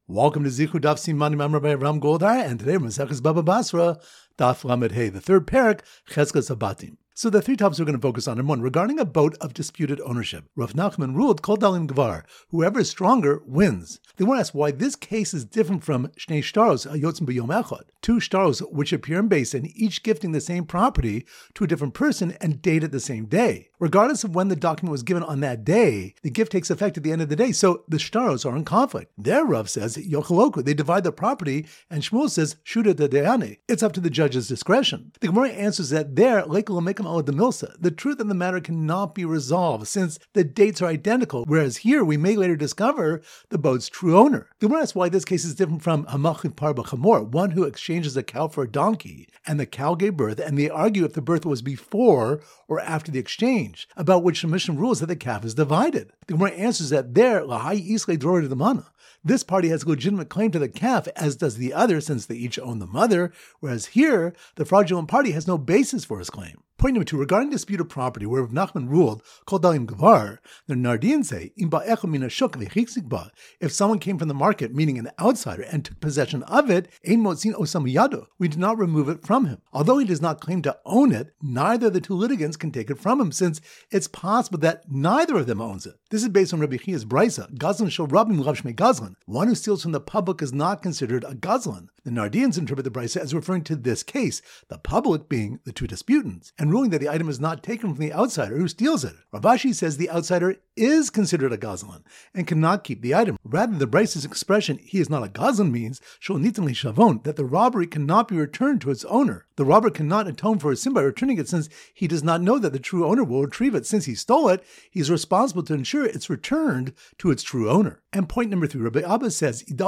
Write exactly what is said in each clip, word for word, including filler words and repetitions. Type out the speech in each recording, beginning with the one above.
Welcome to Zichud Daf Siman Imam Rabbi Ram Goldar, and today Maseches Baba Basra, Daf Lamed Hey, the third parak, Cheskas Habatim. So the three topics we're going to focus on are one, regarding a boat of disputed ownership. Rav Nachman ruled, Kol Dalim Gvar, whoever is stronger wins. They want to ask why this case is different from Shnei Shtaros Hayotzim B'Yom Echad, two shtaros which appear in Basin, each gifting the same property to a different person and dated the same day. Regardless of when the document was given on that day, the gift takes effect at the end of the day, so the shtaros are in conflict. Their Rav says, Yochaloku, they divide the property, and Shmuel says, Shuda de Deane, it's up to the judge's discretion. The Gemara answers that there, the truth of the matter cannot be resolved since the dates are identical, whereas here we may later discover the boat's true owner. The Gemara asks why this case is different from Hamachiv Par B'Chamor, one who exchanges a cow for a donkey, and the cow gave birth, and they argue if the birth was before or after the exchange, about which the Mishnah rules that the calf is divided. The Gemara answers that there, Lahai Islay Dror de Mana, this party has a legitimate claim to the calf, as does the other, since they each own the mother, whereas here, the fraudulent party has no basis for his claim. Point number two, regarding disputed property, where Rav Nachman ruled, Kol Dalim Gvar, the Nardian say, if someone came from the market, meaning an outsider, and took possession of it, Ein Motzin Osam Yado, we do not remove it from him. Although he does not claim to own it, neither of the two litigants can take it from him, since it's possible that neither of them owns it. This is based on Rabbi Chia's Brisa, Gazlan Shel Rabim Rav Shmei Gazlan. One who steals from the public is not considered a Gazlan. The Nardians interpret the Brisa as referring to this case, the public being the two disputants, and ruling that the item is not taken from the outsider who steals it. Rav Ashi says the outsider is considered a Gazlan and cannot keep the item. Rather, the Brisa's expression, he is not a Gazlan, means, Shol Nitan Li Shavon, that the robbery cannot be returned to its owner. The robber cannot atone for his sin by returning it, since he does not know that the true owner will retrieve it. Since he stole it, he is responsible to ensure it's returned to its true owner. And point number three, Rabbi Abba says, if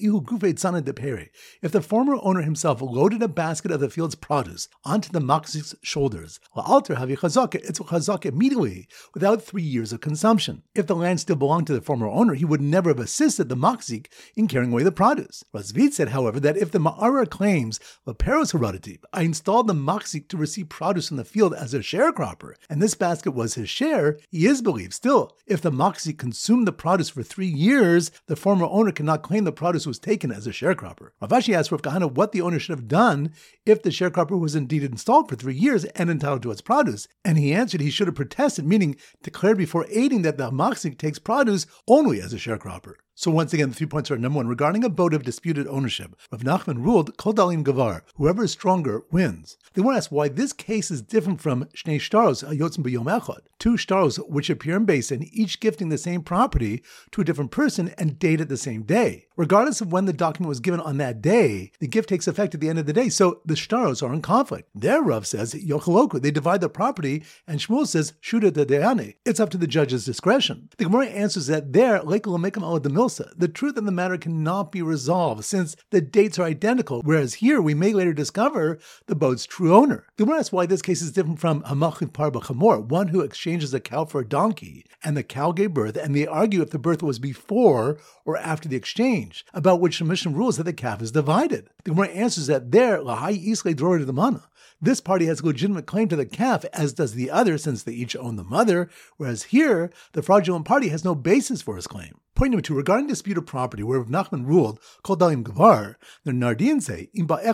the former owner himself loaded a basket of the field's produce onto the machzik's shoulders, it's chazak immediately, without three years of consumption. If the land still belonged to the former owner, he would never have assisted the machzik in carrying away the produce. Razvid said, however, that if the ma'ara claims, Leperos Herodativ, I installed the machzik to receive produce in the field as a sharecropper, and this basket was his share, he is believed. Still, if the machzik consumed the produce for three years, the former owner cannot claim the produce was taken as a sharecropper. Rav Ashi asked Rav Kahana what the owner should have done if the sharecropper was indeed installed for three years and entitled to its produce, and he answered he should have protested, meaning declared before aiding that the machzik takes produce only as a sharecropper. So once again, the three points are: number one, regarding a boat of disputed ownership, Rav Nachman ruled, Kol Dalim Gavar, whoever is stronger wins. They want to ask why this case is different from Shnei Shtaros Hayotzim B'Yom Echad, two shtaros which appear in Basin, each gifting the same property to a different person and dated the same day. Regardless of when the document was given on that day, the gift takes effect at the end of the day, so the shtaros are in conflict. Their Rav says, Yochaloku, they divide the property, and Shmuel says, Shuda de Deane, it's up to the judge's discretion. The Gemara answers that there, the truth of the matter cannot be resolved since the dates are identical, whereas here we may later discover the boat's true owner. The Gemara asks why this case is different from Hamachiv Par B'Chamor, one who exchanges a cow for a donkey, and the cow gave birth, and they argue if the birth was before or after the exchange, about which the Mishnah rules that the calf is divided. The Gemara answers that there, Lahai Islay Dror de Mana, this party has a legitimate claim to the calf, as does the other, since they each own the mother, whereas here, the fraudulent party has no basis for his claim. Point number two, regarding disputed property, where Rav Nachman ruled, Kol Dalim Gvar, the Nardian say,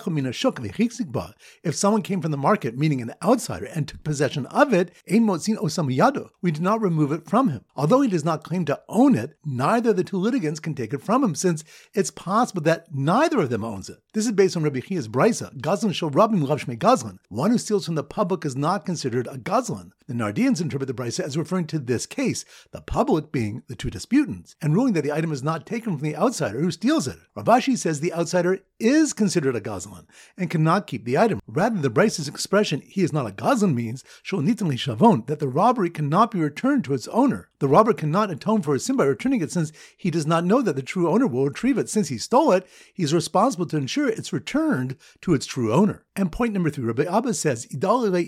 if someone came from the market, meaning an outsider, and took possession of it, Ein Motzin Osam Yado, we do not remove it from him. Although he does not claim to own it, neither of the two litigants can take it from him, since it's possible that neither of them owns it. This is based on Rabbi Chia's Brisa, Gazlan Shel Rabim Rav Shmei Gazlan. One who steals from the public is not considered a Gazlan. The Nardians interpret the Brisa as referring to this case, the public being the two disputants, and ruling that the item is not taken from the outsider who steals it. Rav Ashi says the outsider is considered a Gazlan and cannot keep the item. Rather, the Brisa's expression, he is not a Gazlan, means, Shol Nitan Li Shavon, that the robbery cannot be returned to its owner. The robber cannot atone for his sin by returning it, since he does not know that the true owner will retrieve it. Since he stole it, he is responsible to ensure it's returned to its true owner. And point number three, Rabbi Abba says, if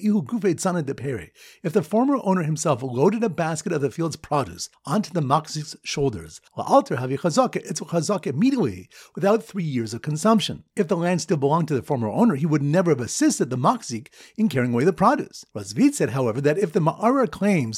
the former owner himself loaded a basket of the field's produce onto the machzik's shoulders, it's immediately without three years of consumption. If the land still belonged to the former owner, he would never have assisted the machzik in carrying away the produce. Razvid said, however, that if the ma'ara claims,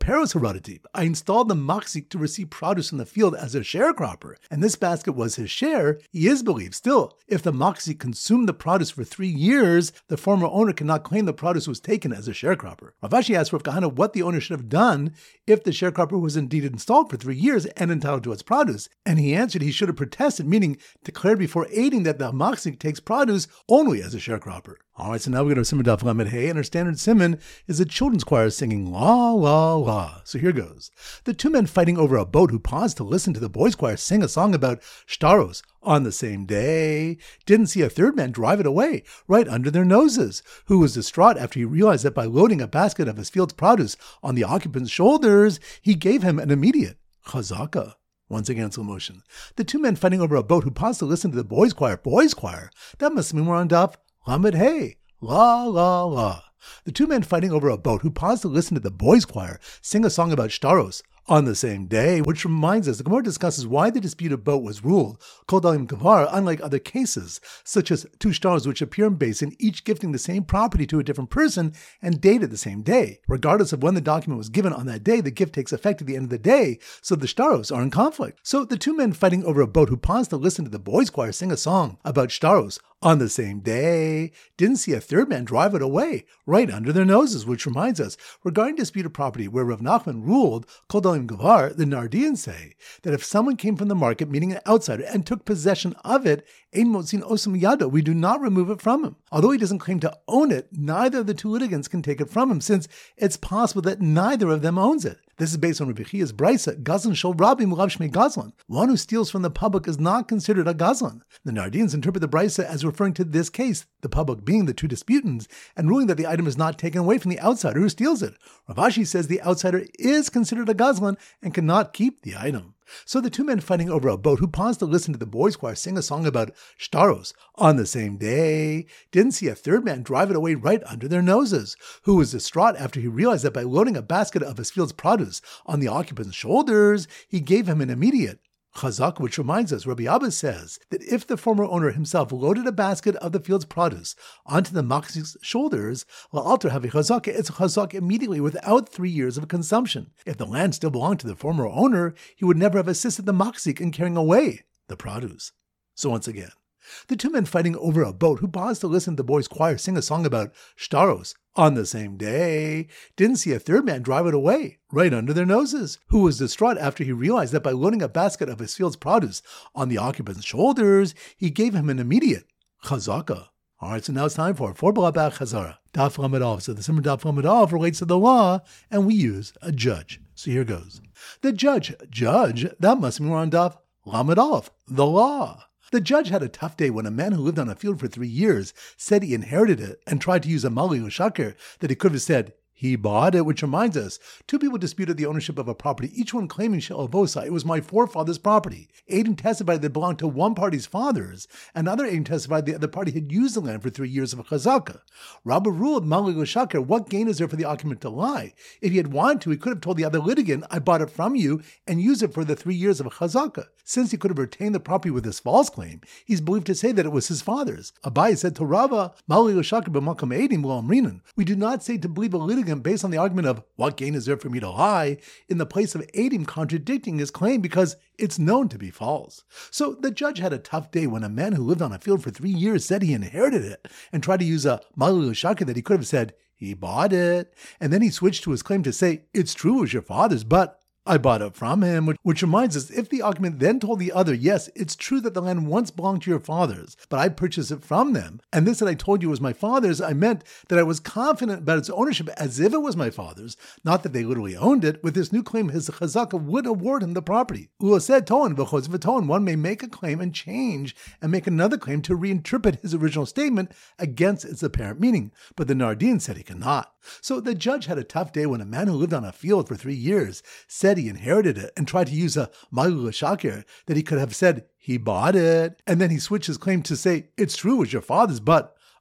I installed the machzik to receive produce from the field as a sharecropper, and this basket was his share, he is believed. Still, if the machzik consumed the produce for three years, the former owner cannot claim the produce was taken as a sharecropper. Rav Ashi asked Rav Kahana what the owner should have done if the sharecropper was indeed installed for three years and entitled to its produce, and he answered he should have protested, meaning declared before aiding that the machzik takes produce only as a sharecropper. All right, so now we're going to Simon Daf Lamed Hey, and our standard Simon is a children's choir singing La La La. So here goes. The two men fighting over a boat who paused to listen to the boys' choir sing a song about shtaros on the same day didn't see a third man drive it away right under their noses, who was distraught after he realized that by loading a basket of his field's produce on the occupant's shoulders, he gave him an immediate chazaka. Once again, slow motion. The two men fighting over a boat who paused to listen to the boys' choir, boys' choir, that must mean we're on Daf Lamed Hey, La La La. The two men fighting over a boat who paused to listen to the boys' choir sing a song about shtaros on the same day, which reminds us, the Gemara discusses why the disputed boat was ruled kol dalim kavar, unlike other cases, such as two shtaros which appear in basin, each gifting the same property to a different person and dated the same day. Regardless of when the document was given on that day, the gift takes effect at the end of the day, so the shtaros are in conflict. So the two men fighting over a boat who paused to listen to the boys' choir sing a song about shtaros on the same day didn't see a third man drive it away right under their noses, which reminds us, regarding disputed property where Rav Nachman ruled kol dalim gavar, the Nardians say that if someone came from the market, meaning an outsider, and took possession of it, ein motzin osam yado, we do not remove it from him. Although he doesn't claim to own it, neither of the two litigants can take it from him, since it's possible that neither of them owns it. This is based on Rabbi Chiya's Brisa, Gazlan shel Rabim Rav Shmei Gazlan. One who steals from the public is not considered a Gazlan. The Nardians interpret the Brisa as referring to this case, the public being the two disputants, and ruling that the item is not taken away from the outsider who steals it. Rav Ashi says the outsider is considered a Gazlan and cannot keep the item. So the two men fighting over a boat who paused to listen to the boys' choir sing a song about shtaros on the same day didn't see a third man drive it away right under their noses, who was distraught after he realized that by loading a basket of his field's produce on the occupant's shoulders, he gave him an immediate chazak, which reminds us, Rabbi Abba says that if the former owner himself loaded a basket of the field's produce onto the machzik's shoulders, la'alter havi chazak, it's a chazak immediately without three years of consumption. If the land still belonged to the former owner, he would never have assisted the machzik in carrying away the produce. So once again, the two men fighting over a boat who paused to listen to the boys' choir sing a song about shtaros on the same day didn't see a third man drive it away right under their noses, who was distraught after he realized that by loading a basket of his field's produce on the occupant's shoulders, he gave him an immediate chazaka. All right, so now it's time for four Balabach Chazara. Daf Lamed Aleph. So the Simon Daf Lamed Aleph relates to the law, and we use a judge. So here goes. The judge, judge, that must mean we're on Daf Lamed Aleph, the law. The judge had a tough day when a man who lived on a field for three years said he inherited it and tried to use a mali u'shakir that he could have said he bought it, which reminds us, two people disputed the ownership of a property, each one claiming she'alvosa, it was my forefather's property. Aiden testified that it belonged to one party's fathers, and another Aiden testified the other party had used the land for three years of a chazaka. Rabba ruled, mali u'shakir, what gain is there for the occupant to lie? If he had wanted to, he could have told the other litigant, I bought it from you, and used it for the three years of a chazaka. Since he could have retained the property with this false claim, he's believed to say that it was his father's. Abai said to Rava, mali u'shakir b'makam eidim lo amrinan. We do not say to believe a litigant based on the argument of what gain is there for me to lie in the place of Adim contradicting his claim because it's known to be false. So the judge had a tough day when a man who lived on a field for three years said he inherited it and tried to use a mali u'shakir that he could have said he bought it, and then he switched to his claim to say it's true it was your father's, but I bought it from him, which, which reminds us, if the argument then told the other, yes, it's true that the land once belonged to your fathers, but I purchased it from them, and this that I told you was my father's, I meant that I was confident about its ownership as if it was my father's, not that they literally owned it. With this new claim, his chazaka would award him the property. Ula said, Toan, v'chos v'toan, one may make a claim and change and make another claim to reinterpret his original statement against its apparent meaning, but the Nardin said he cannot. So the judge had a tough day when a man who lived on a field for three years said he inherited it and tried to use a mali u'shakir that he could have said he bought it, and then he switched his claim to say it's true it was your father's, but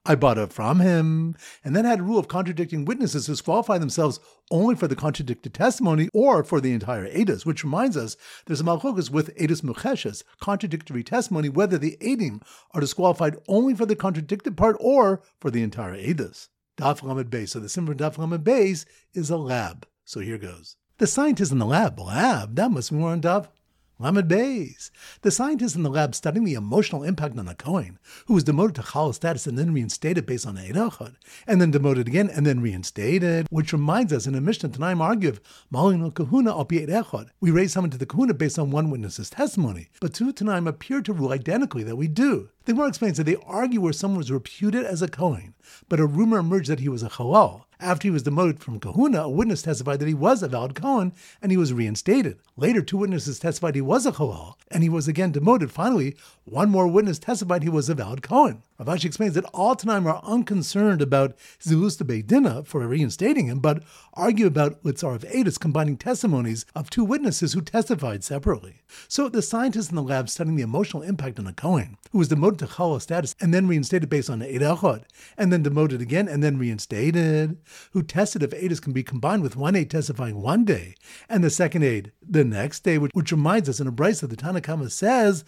I bought it from him, and then had a rule of contradicting witnesses who disqualify themselves only for the contradicted testimony or for the entire edus, which reminds us there's a malchukas with edus mucheshes, contradictory testimony, whether the edim are disqualified only for the contradicted part or for the entire edus. Daf Lamed Beis. So the symbol Daf Lamed Beis is a lab. So here goes. The scientist in the lab, lab, that must be more on Daf Lamed Beis. The scientist in the lab studying the emotional impact on a Kohen, who was demoted to Chal status and then reinstated based on Eid Echad, and then demoted again and then reinstated, which reminds us in a Mishnah Tanaim argue of Malin Kahuna al Pi Eid Echad. We raise someone to the Kahuna based on one witness's testimony, but two Tanaim appear to rule identically that we do. The Gemara explains that they argue where someone was reputed as a Kohen, but a rumor emerged that he was a Halal. After he was demoted from Kahuna, a witness testified that he was a valid Kohen, and he was reinstated. Later, two witnesses testified he was a Halal, and he was again demoted. Finally, one more witness testified he was a valid Kohen. Rav Ashi explains that all Tanaim are unconcerned about Zilus de Beidina for reinstating him, but argue about Litzar of Edus combining testimonies of two witnesses who testified separately. So the scientist in the lab studying the emotional impact on a Kohen, who was demoted to Chalal status and then reinstated based on Eid Echad, and then demoted again and then reinstated, who tested if Edus can be combined with one aid testifying one day, and the second aid the next day, which, which reminds us in a brisa the Tanna Kama says,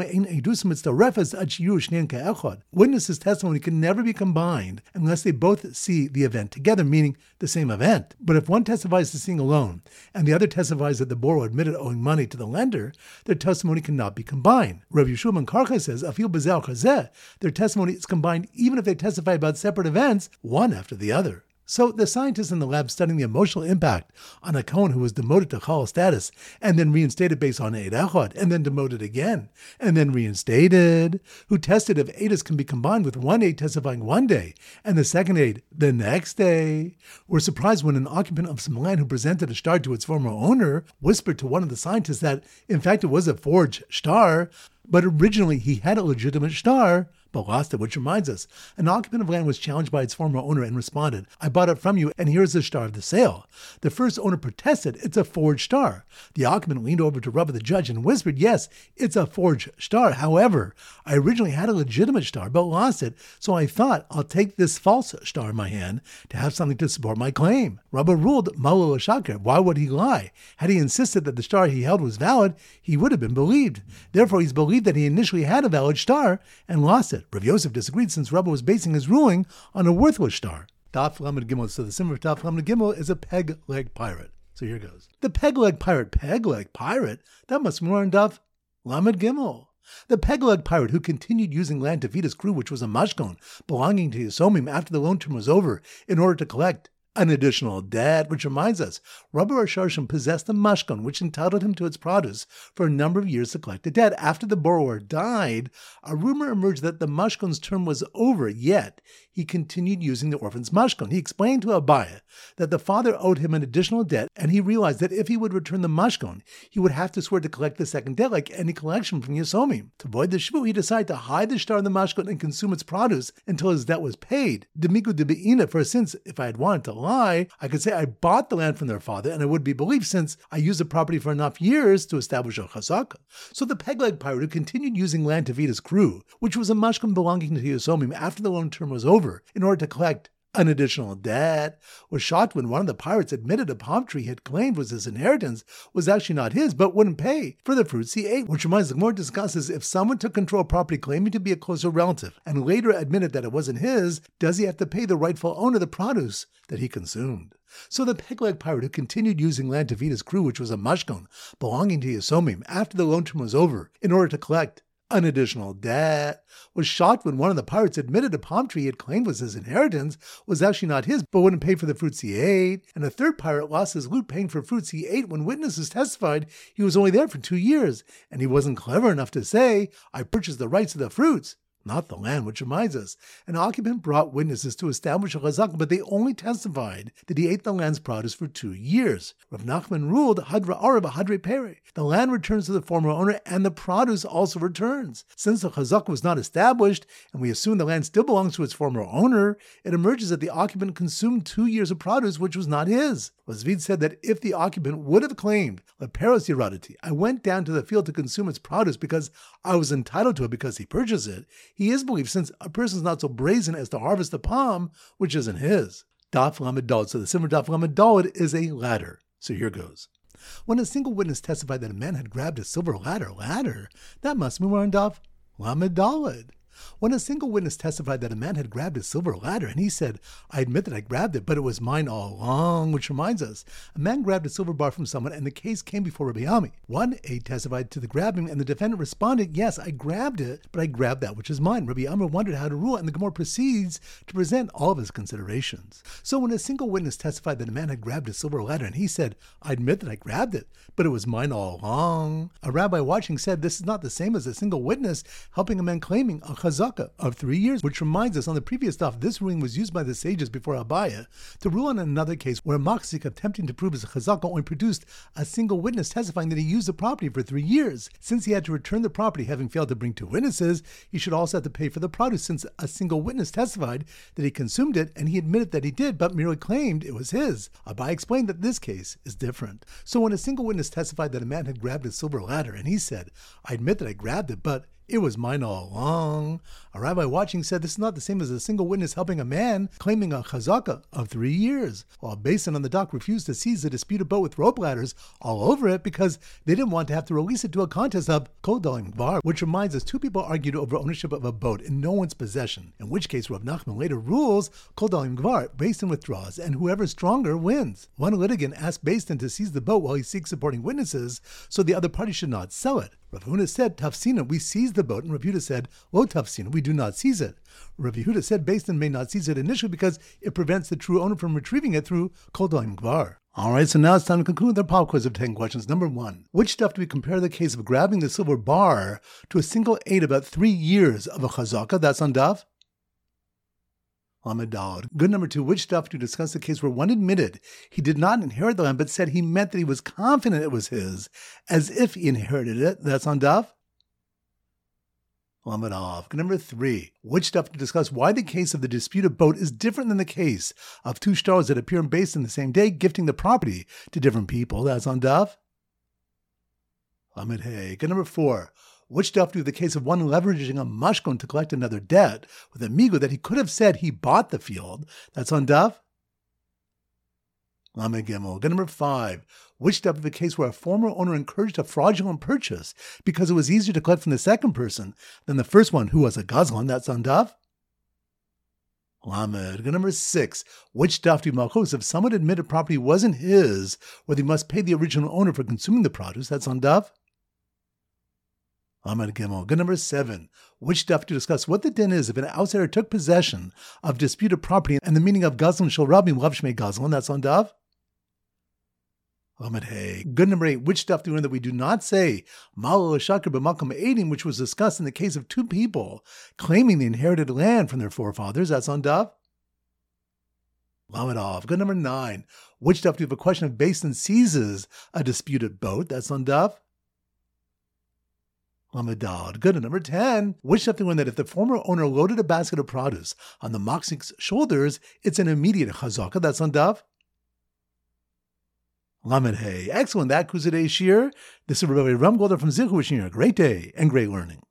witnesses' testimony can never be combined unless they both see the event together, meaning the same event. But if one testifies to seeing alone, and the other testifies that the borrower admitted owing money to the lender, their testimony cannot be combined. Rav Yeshua ben Karcha says, Afil Bezel Chazeh, their testimony is combined even if they testify about separate events, one after the other. So the scientists in the lab studying the emotional impact on a Kohen who was demoted to Chal status and then reinstated based on Eid Echad, and then demoted again, and then reinstated, who tested if Edus can be combined with one aid testifying one day, and the second aid the next day, were surprised when an occupant of some land who presented a shtar to its former owner whispered to one of the scientists that, in fact, it was a forged shtar, but originally he had a legitimate shtar, but lost it, which reminds us, an occupant of land was challenged by its former owner and responded, I bought it from you, and here's the shtar of the sale. The first owner protested, it's a forged shtar. The occupant leaned over to Rabbi the judge and whispered, yes, it's a forged shtar. However, I originally had a legitimate shtar, but lost it, so I thought I'll take this false shtar in my hand to have something to support my claim. Rabbi ruled, Malo Shakir, why would he lie? Had he insisted that the shtar he held was valid, he would have been believed. Therefore, he's believed that he initially had a valid shtar and lost it. Rav Yosef disagreed since Rabbi was basing his ruling on a worthless shtar. Daf Lamed Gimel. So the symbol of Daf Lamed Gimel is a peg-leg pirate. So here goes. The peg-leg pirate, peg-leg pirate? That must be more on Daf Lamed Gimel. The peg-leg pirate who continued using land to feed his crew, which was a mashkon belonging to Yisomim after the loan term was over, in order to collect an additional debt, which reminds us, Rabbi Rosh Hashanah possessed a mashkon, which entitled him to its produce for a number of years to collect the debt. After the borrower died, a rumor emerged that the mashkon's term was over, yet he continued using the orphan's mashkon. He explained to Abaye that the father owed him an additional debt, and he realized that if he would return the mashkon, he would have to swear to collect the second debt like any collection from Yisomim. To avoid the shvu, he decided to hide the shtar in the mashkon and consume its produce until his debt was paid. Demiku de be'ina, for since if I had wanted to lie, I could say I bought the land from their father, and it would be believed since I used the property for enough years to establish a chazaka. So the peg-leg pirate who continued using land to feed his crew, which was a mashkon belonging to Yisomim after the loan term was over, in order to collect an additional debt, was shocked when one of the pirates admitted a palm tree he had claimed was his inheritance was actually not his, but wouldn't pay for the fruits he ate, which reminds the Gemara discusses if someone took control of property claiming to be a closer relative and later admitted that it wasn't his, does he have to pay the rightful owner the produce that he consumed? So the peg-leg pirate who continued using land to feed his crew, which was a mashkon belonging to Yisomim after the loan term was over, in order to collect an additional debt, was shocked when one of the pirates admitted a palm tree he had claimed was his inheritance was actually not his, but wouldn't pay for the fruits he ate. And a third pirate lost his loot paying for fruits he ate when witnesses testified he was only there for two years, and he wasn't clever enough to say, I purchased the rights of the fruits, not the land, which reminds us, an occupant brought witnesses to establish a chazaka, but they only testified that he ate the land's produce for two years. Rav Nachman ruled, Hadra Arab Hadre Pere. The land returns to the former owner, and the produce also returns. Since the chazaka was not established, and we assume the land still belongs to its former owner, it emerges that the occupant consumed two years of produce, which was not his. Lazvid said that if the occupant would have claimed, Leperos Yeradati, I went down to the field to consume its produce because I was entitled to it because he purchased it, he is believed since a person is not so brazen as to harvest a palm which isn't his. Daf Lamed Daled. So the Simmer Daf Lamed Daled is a ladder. So here goes. When a single witness testified that a man had grabbed a silver ladder, ladder, that must be more in Daf Lamed Daled. When a single witness testified that a man had grabbed a silver ladder, and he said, I admit that I grabbed it, but it was mine all along, which reminds us, a man grabbed a silver bar from someone, and the case came before Rabbi Ami. One aide testified to the grabbing, and the defendant responded, yes, I grabbed it, but I grabbed that which is mine. Rabbi Ami wondered how to rule, and the Gemara proceeds to present all of his considerations. So when a single witness testified that a man had grabbed a silver ladder, and he said, I admit that I grabbed it, but it was mine all along, a rabbi watching said, this is not the same as a single witness helping a man claiming a chazakah of three years, which reminds us on the previous stuff, this ruling was used by the sages before Abaya to rule on another case where a machzik attempting to prove his chazakah only produced a single witness testifying that he used the property for three years. Since he had to return the property having failed to bring two witnesses, he should also have to pay for the produce since a single witness testified that he consumed it and he admitted that he did but merely claimed it was his. Abaya explained that this case is different. So when a single witness testified that a man had grabbed a silver ladder and he said, I admit that I grabbed it, but it was mine all along, a rabbi watching said this is not the same as a single witness helping a man claiming a chazakah of three years, while Beis Din on the dock refused to seize the disputed boat with rope ladders all over it because they didn't want to have to release it to a contest of kol dalim gvar, which reminds us two people argued over ownership of a boat in no one's possession, in which case Rav Nachman later rules kol dalim gvar, Beis Din withdraws, and whoever's stronger wins. One litigant asked Beis Din to seize the boat while he seeks supporting witnesses, so the other party should not sell it. Rav Huna said, Tafsina, we seized the boat, and Rav Yehuda said, Lo Tafsina, we do not seize it. Rav Yehuda said Beis Din may not seize it initially because it prevents the true owner from retrieving it through kol dalim gvar. Alright, so now it's time to conclude our pop quiz of ten questions. Number one, which stuff do we compare the case of grabbing the silver bar to a single aid about three years of a chazakah? That's on Daf Lamed Daled. Good. Number two, which stuff do you discuss the case where one admitted he did not inherit the land, but said he meant that he was confident it was his, as if he inherited it? That's on Daf Lamed Aleph. Good. Number three, which stuff to discuss why the case of the disputed boat is different than the case of two stars that appear in Beis Din the same day, gifting the property to different people? That's on Daf Lamed Hey. Good. Number four, which stuff do the case of one leveraging a mashkon to collect another debt with a migu that he could have said he bought the field? That's on Daf Lamed Gimel. Good. Number five, which stuff of the case where a former owner encouraged a fraudulent purchase because it was easier to collect from the second person than the first one who was a gazlan? That's on Daf Lamed. Good. Number six, which stuff do malchus if someone admitted property wasn't his, where they must pay the original owner for consuming the produce? That's on Daf Lamed Gimel. Good. Number seven, which stuff to discuss what the din is if an outsider took possession of disputed property and the meaning of gazlan shel rabim lav shmei gazlan? That's on Daf Lamed Hey. Good. Number eight, which stuff do we learn that we do not say malal shakir b'makom eidim, which was discussed in the case of two people claiming they inherited land from their forefathers? That's on Daf Lamed Aleph. Good. Number nine, which stuff do we have a question of Beis Din seizes a disputed boat? That's on Daf Lamed Daled. Good. And number ten, which stuff to learn that if the former owner loaded a basket of produce on the machzik's shoulders, it's an immediate chazakah? That's on Daf Lamed Hey. Excellent. That concludes today's shir. This is Rabbi Ram Golder from Zichu wishing you a great day and great learning.